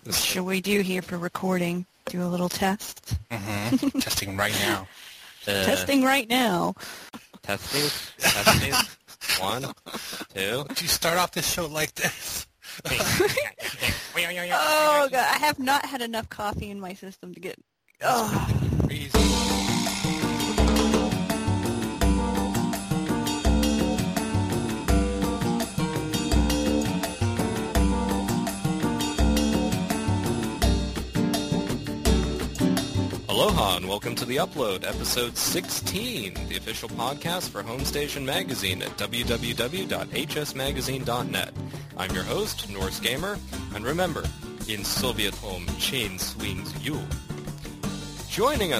What should we do here for recording? Do a little test? Mm-hmm. Testing right now. Testing right now. Testing. 1, 2. Would you start off this show like this? Oh, God. I have not had enough coffee in my system to get... Oh. Crazy. Aloha and welcome to The Upload, episode 16, the official podcast for Homestation Magazine at www.hsmagazine.net. I'm your host, Norse Gamer, and remember, in Soviet home, chain swings you. Joining us